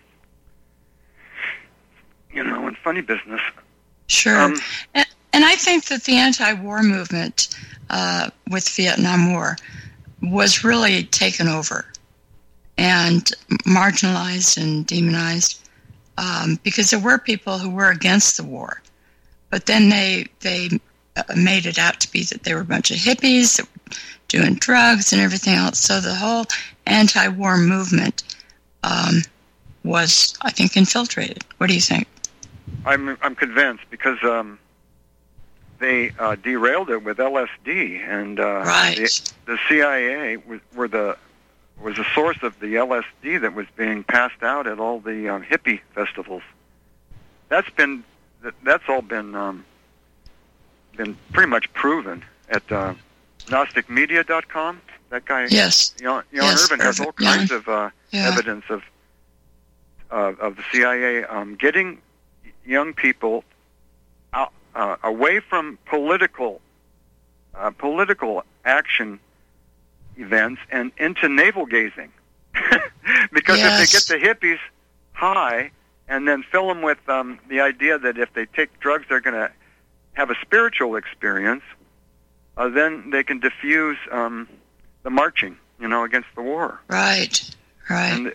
you know, and funny business. Sure. Um, and, and I think that the anti-war movement uh, with Vietnam War was really taken over and marginalized and demonized um, because there were people who were against the war. But then they they uh, made it out to be that they were a bunch of hippies that were doing drugs and everything else. So the whole anti-war movement um, was, I think, infiltrated. What do you think? I'm I'm convinced because um, they uh, derailed it with L S D, and uh, Right. the, the C I A was, were the was the source of the L S D that was being passed out at all the um, hippie festivals. That's been that, that's all been um, been pretty much proven at uh, Gnostic Media dot com. That guy, Yes. Jan, Jan Yes, Irvin, has all Irvin, kinds Jan. of uh, Yeah. evidence of uh, of the C I A um, getting young people out, uh, away from political uh, political action events and into navel gazing. Because Yes. if they get the hippies high and then fill them with um, the idea that if they take drugs they're going to have a spiritual experience, uh, then they can diffuse um, the marching, you know, against the war. Right, right. And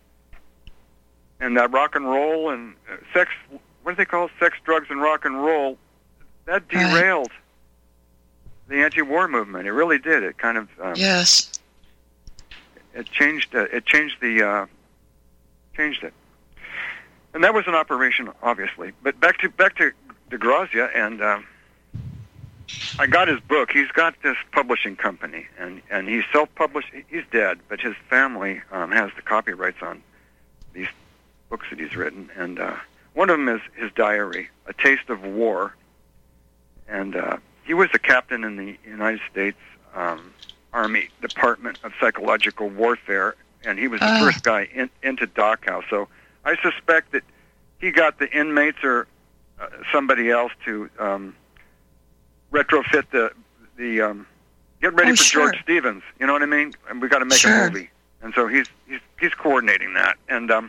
and that rock and roll and uh, sex, what do they call it? Sex, drugs, and rock and roll, that Right. derailed the anti-war movement. It really did. It kind of um, Yes. it changed. Uh, it changed the uh, changed it, and that was an operation, obviously. But back to back to de Grazia, and um, I got his book. He's got this publishing company, and and he's self-published. He's dead, but his family um, has the copyrights on these books that he's written, and uh, one of them is his diary, A Taste of War, and uh, he was a captain in the United States um, Army Department of Psychological Warfare, and he was the Oh. first guy in, into Dachau. So I suspect that he got the inmates or uh, somebody else to um, retrofit the the um, get ready Oh, for sure. George Stevens. You know what I mean? And we got to make Sure. a movie. And so he's he's he's coordinating that. And um,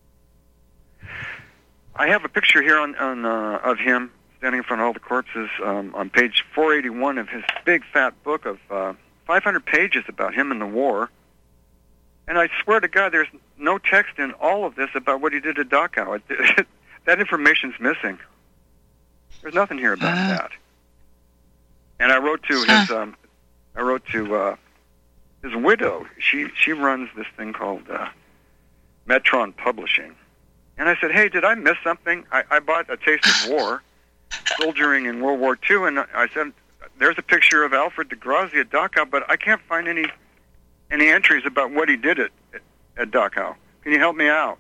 I have a picture here on, on uh, of him standing in front of all the corpses um, on page four eighty-one of his big fat book of uh, five hundred pages about him and the war. And I swear to God, there's no text in all of this about what he did at Dachau. It, that information's missing. There's nothing here about Uh. that. And I wrote to his, um, I wrote to uh, his widow. She she runs this thing called uh, Metron Publishing. And I said, hey, did I miss something? I, I bought A Taste of War, soldiering in World War Two, and I said, there's a picture of Alfred de Grazi at Dachau, but I can't find any any entries about what he did at, at Dachau. Can you help me out?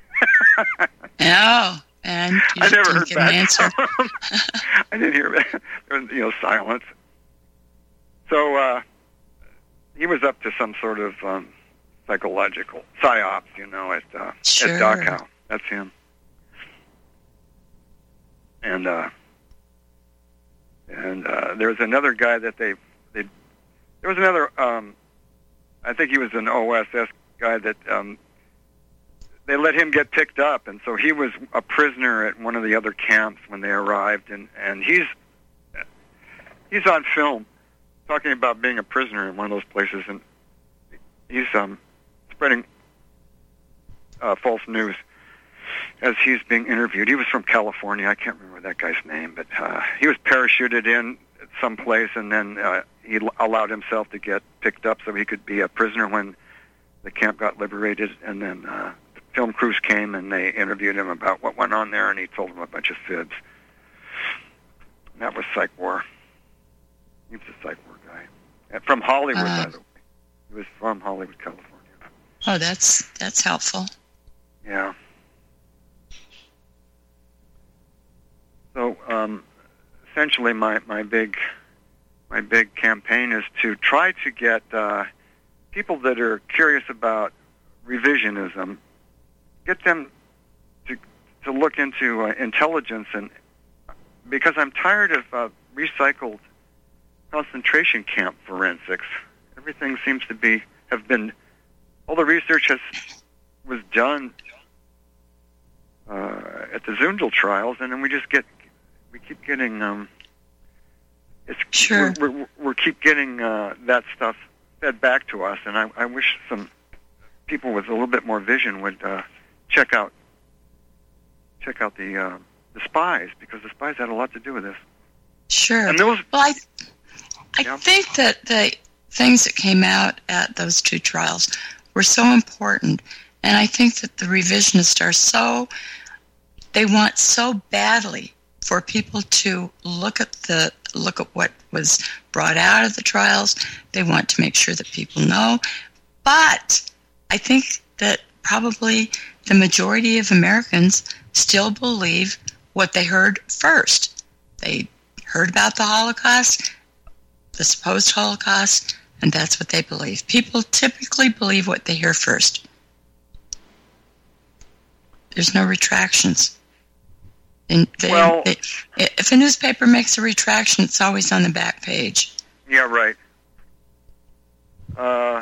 No, and you I never didn't heard get an back answer. from him. I didn't hear that. There was, you know, silence. So uh, he was up to some sort of um, psychological psyops, you know, at uh, Sure. at Dachau. That's him. And uh, and uh, there was another guy that they they there was another. Um, I think he was an O S S guy that um, they let him get picked up, and so he was a prisoner at one of the other camps when they arrived, and, and he's he's on film talking about being a prisoner in one of those places, and he's um, spreading uh, false news as he's being interviewed. He was from California. I can't remember that guy's name, but uh, he was parachuted in at some place, and then uh, he l- allowed himself to get picked up so he could be a prisoner when the camp got liberated, and then uh, the film crews came and they interviewed him about what went on there, and he told them a bunch of fibs. And that was Psych War. He was a Psych War guy. And from Hollywood, Uh, by the way. He was from Hollywood, California. Oh, that's that's helpful. Yeah. So, um, essentially, my, my big my big campaign is to try to get uh, people that are curious about revisionism, get them to to look into uh, intelligence, and because I'm tired of uh, recycled concentration camp forensics. Everything seems to be have been all the research has was done uh, at the Zundel trials, and then we just get we keep getting um, it's Sure. we're, we're, we're keep getting uh, that stuff fed back to us, and I, I wish some people with a little bit more vision would uh, check out check out the uh, the spies, because the spies had a lot to do with this. Sure. And those, well, I, I Yeah. think that the things that came out at those two trials were so important, and I think that the revisionists are so, they want so badly for people to look at the look at what was brought out of the trials. They want to make sure that people know, but I think that probably the majority of Americans still believe what they heard first. They heard about the Holocaust, the supposed Holocaust, and that's what they believe. People typically believe what they hear first. There's no retractions. And they, Well- they, if a newspaper makes a retraction, it's always on the back page. Yeah, right. Uh,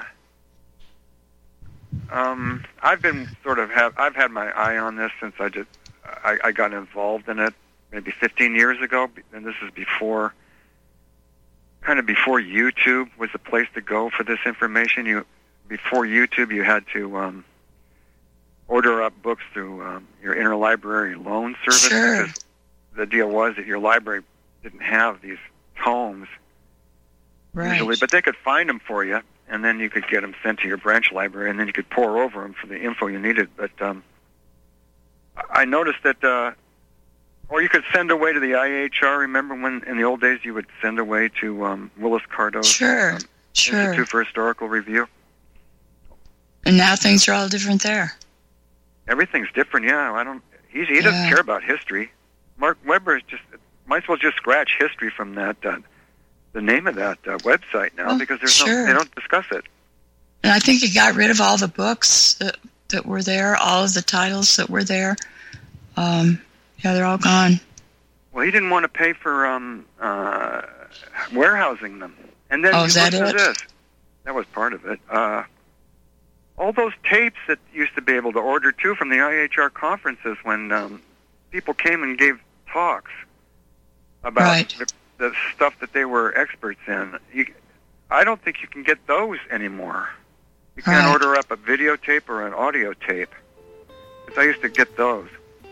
um, I've been sort of have I've had my eye on this since I just I, I got involved in it maybe fifteen years ago, and this is before, kind of before YouTube was the place to go for this information. You before YouTube, you had to um, order up books through um, your interlibrary loan service, Sure. because the deal was that your library didn't have these tomes Right. usually, but they could find them for you, and then you could get them sent to your branch library, and then you could pour over them for the info you needed. But um, I noticed that, uh, or you could send away to the I H R. Remember when in the old days you would send away to um, Willis Cardo's Sure, um, sure. Institute for Historical Review? And now things are all different there. Everything's different. Yeah, I don't. He's, he doesn't Yeah. care about history. Mark Weber is just might as well just scratch history from that. Uh, the name of that uh, website now, Oh, because there's sure. no, they don't discuss it. And I think he got rid of all the books that, that were there, all of the titles that were there. Um, yeah, they're all gone. Well, he didn't want to pay for um, uh, warehousing them, And then oh, you is that listen it? to this. That was part of it. Uh, all those tapes that used to be able to order, too, from the I H R conferences when um, people came and gave talks about right. the, the stuff that they were experts in. You, I don't think you can get those anymore. You can't right. order up a videotape or an audio tape. Because I used to get those.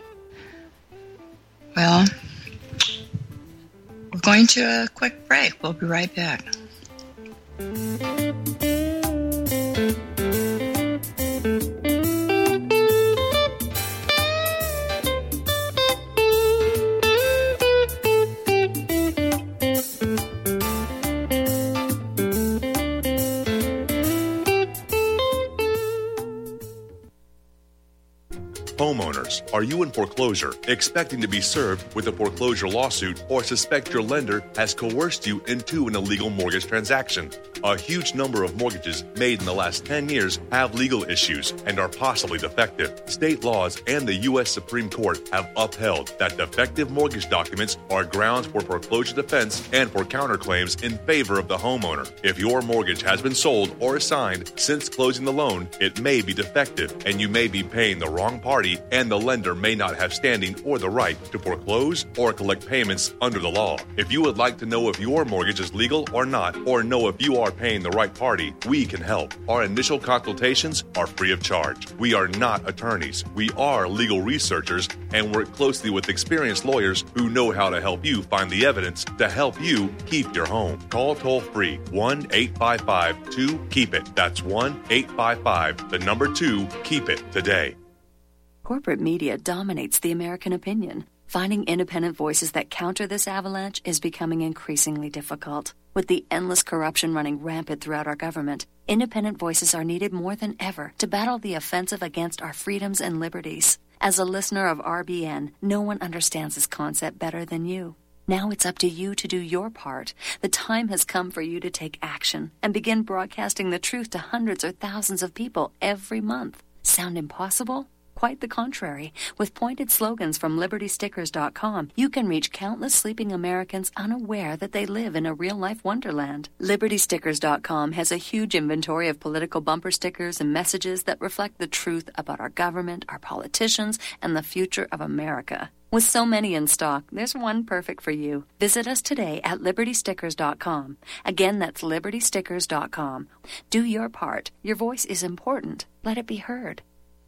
Well, we're going to a quick break. We'll be right back. Homeowners, are you in foreclosure, expecting to be served with a foreclosure lawsuit, or suspect your lender has coerced you into an illegal mortgage transaction? A huge number of mortgages made in the last ten years have legal issues and are possibly defective. State laws and the U S Supreme Court have upheld that defective mortgage documents are grounds for foreclosure defense and for counterclaims in favor of the homeowner. If your mortgage has been sold or assigned since closing the loan, it may be defective and you may be paying the wrong party, and the lender may not have standing or the right to foreclose or collect payments under the law. If you would like to know if your mortgage is legal or not, or know if you are paying the right party, we can help. Our initial consultations are free of charge. We are not attorneys. We are legal researchers and work closely with experienced lawyers who know how to help you find the evidence to help you keep your home. Call toll-free one eight five five two keep it. That's one eight five five, the number two, keep it today. Corporate media dominates the American opinion. Finding independent voices that counter this avalanche is becoming increasingly difficult. With the endless corruption running rampant throughout our government, independent voices are needed more than ever to battle the offensive against our freedoms and liberties. As a listener of R B N, no one understands this concept better than you. Now it's up to you to do your part. The time has come for you to take action and begin broadcasting the truth to hundreds or thousands of people every month. Sound impossible? Quite the contrary. With pointed slogans from Liberty Stickers dot com, you can reach countless sleeping Americans unaware that they live in a real-life wonderland. Liberty Stickers dot com has a huge inventory of political bumper stickers and messages that reflect the truth about our government, our politicians, and the future of America. With so many in stock, there's one perfect for you. Visit us today at Liberty Stickers dot com. Again, that's Liberty Stickers dot com. Do your part. Your voice is important. Let it be heard.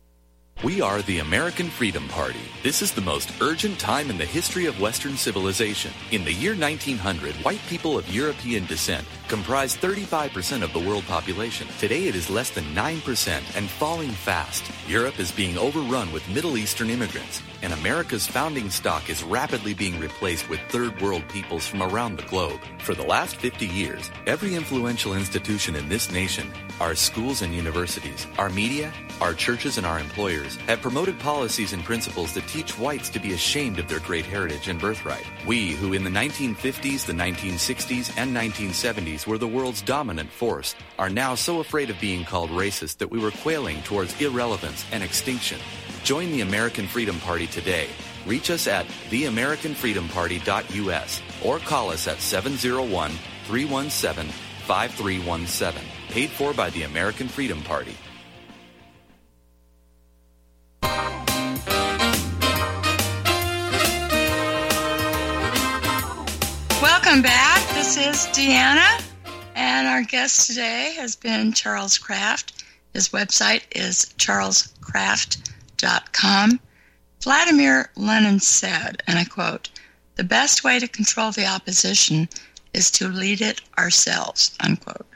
We are the American Freedom Party. This is the most urgent time in the history of Western civilization. In the year nineteen hundred, white people of European descent comprised thirty-five percent of the world population. Today it is less than nine percent and falling fast. Europe is being overrun with Middle Eastern immigrants, and America's founding stock is rapidly being replaced with third world peoples from around the globe. For the last fifty years, every influential institution in this nation, our schools and universities, our media, our churches and our employers have promoted policies and principles that teach whites to be ashamed of their great heritage and birthright. We, who in the nineteen fifties, the nineteen sixties, and nineteen seventies were the world's dominant force, are now so afraid of being called racist that we were quailing towards irrelevance and extinction. Join the American Freedom Party today. Reach us at the american freedom party dot u s or call us at seven oh one, three one seven, five three one seven. Paid for by the American Freedom Party. Welcome back. This is Deanna, and our guest today has been Charles Kraft. His website is charles kraft dot com. Vladimir Lenin said, and I quote, "The best way to control the opposition is to lead it ourselves," unquote.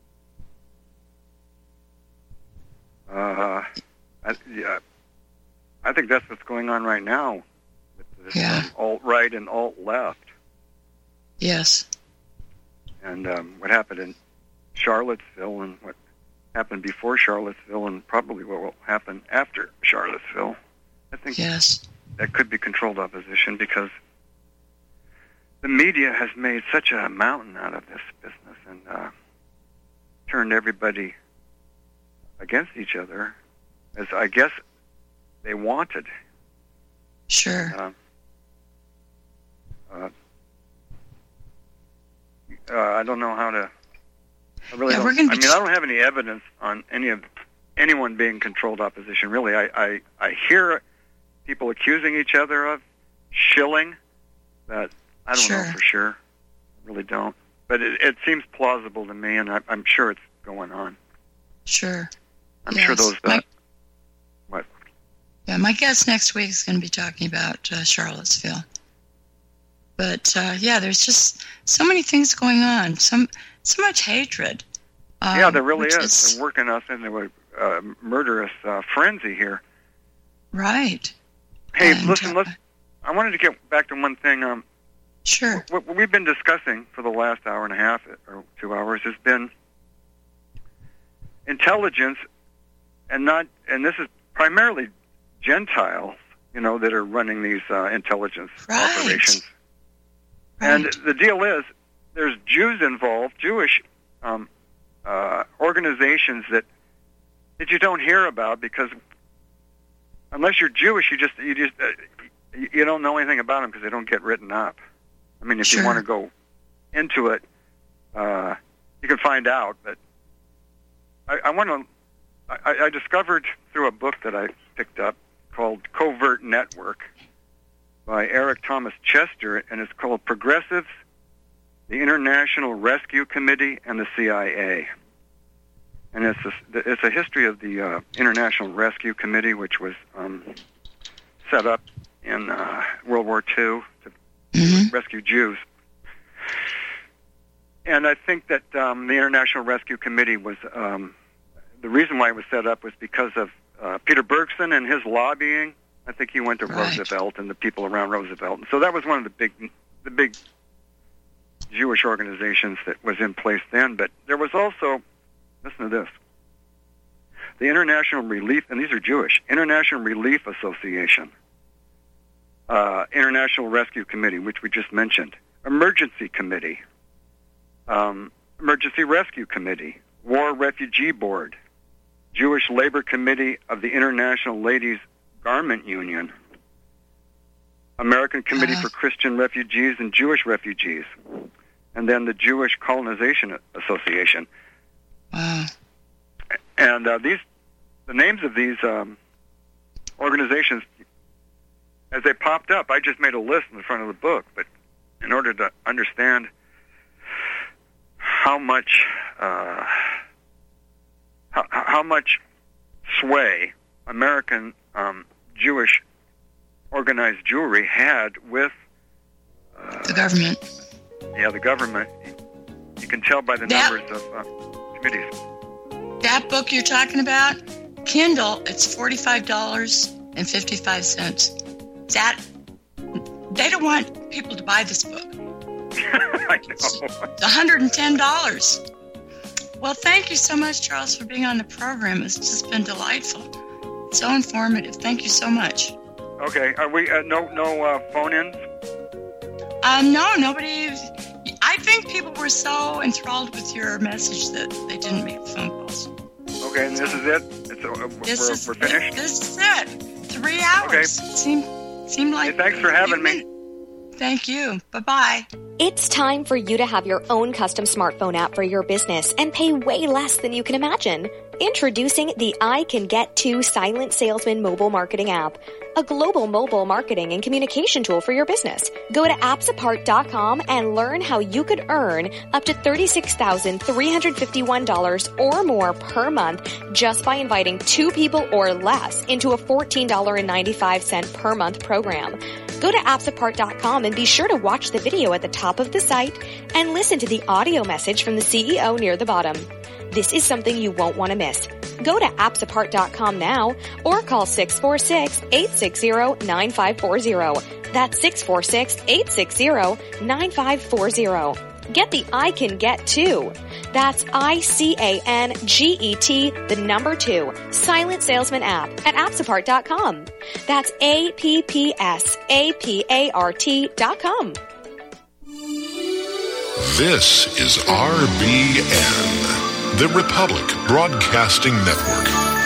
Uh, I, yeah, I think that's what's going on right now with this Yeah. um, alt-right and alt-left. Yes. And um, what happened in Charlottesville and what happened before Charlottesville and probably what will happen after Charlottesville. I think yes. that could be controlled opposition because the media has made such a mountain out of this business and uh, turned everybody against each other, as I guess they wanted. Sure. Uh, uh, uh, I don't know how to I really Yeah, don't. we're gonna I be mean, t- I don't have any evidence on any of anyone being controlled opposition. Really, I, I, I hear people accusing each other of shilling, but I don't Sure. know for sure. I really don't. But it, it seems plausible to me, and I, I'm sure it's going on. Sure. I'm Yes. sure those. Uh, My- what? Yeah, my guest next week is going to be talking about uh, Charlottesville. But uh, yeah, there's just so many things going on. Some so much hatred. Um, yeah, there really which is. They're working us into a uh, murderous uh, frenzy here. Right. Hey, And, listen, uh, let's. I wanted to get back to one thing. Um, Sure. What we've been discussing for the last hour and a half or two hours has been intelligence, and not, and this is primarily Gentiles, you know, that are running these uh, intelligence Right. operations. Right. And the deal is, there's Jews involved, Jewish um, uh, organizations that that you don't hear about because unless you're Jewish, you just you just uh, you don't know anything about them because they don't get written up. I mean, if Sure. you want to go into it, uh, you can find out. But I, I want to. I, I discovered through a book that I picked up called Covert Network by Eric Thomas Chester, and it's called Progressives, the International Rescue Committee, and the C I A. And it's a, it's a history of the uh, International Rescue Committee, which was um, set up in uh, World War Two to Mm-hmm. rescue Jews. And I think that um, the International Rescue Committee was, um, the reason why it was set up was because of uh, Peter Bergson and his lobbying. I think he went to Right. Roosevelt and the people around Roosevelt. And so that was one of the big, the big Jewish organizations that was in place then. But there was also, listen to this, the International Relief, and these are Jewish, International Relief Association. Uh, International Rescue Committee, which we just mentioned, Emergency Committee, um, Emergency Rescue Committee, War Refugee Board, Jewish Labor Committee of the International Ladies Garment Union, American Committee Uh. for Christian Refugees and Jewish Refugees, and then the Jewish Colonization Association. Wow. And uh, these, the names of these um, organizations, as they popped up, I just made a list in the front of the book, but in order to understand how much uh, how, how much sway American um, Jewish organized Jewry had with uh, The government. yeah, the government, you can tell by the That- numbers of uh, committees. That book you're talking about, Kindle, it's forty-five dollars and fifty-five cents. That, they don't want people to buy this book. I know. It's one hundred ten dollars. Well, thank you so much, Charles, for being on the program. It's just been delightful. So informative. Thank you so much. Okay, are we uh, no no uh, phone-ins? Um, no, nobody. I think people were so enthralled with your message that they didn't make phone calls. Okay, and this is it. It's uh, This we're, is we're finished. This is it. Three hours. Okay. Seemed seemed like. Hey, thanks for having me. Thank you. Bye bye. It's time for you to have your own custom smartphone app for your business and pay way less than you can imagine. Introducing the I Can Get To Silent Salesman mobile marketing app, a global mobile marketing and communication tool for your business. Go to apps apart dot com and learn how you could earn up to thirty-six thousand three hundred fifty-one dollars or more per month just by inviting two people or less into a fourteen dollars and ninety-five cents per month program. Go to apps apart dot com and be sure to watch the video at the top of the site and listen to the audio message from the C E O near the bottom. This is something you won't want to miss. Go to apps apart dot com now or call six four six, eight six zero, nine five four zero. That's six four six, eight six zero, nine five four zero. Get the I Can Get To. That's I C A N G E T, the number two, Silent Salesman app at apps apart dot com. That's A P P S A P A R T dot com. This is R B N, the Republic Broadcasting Network.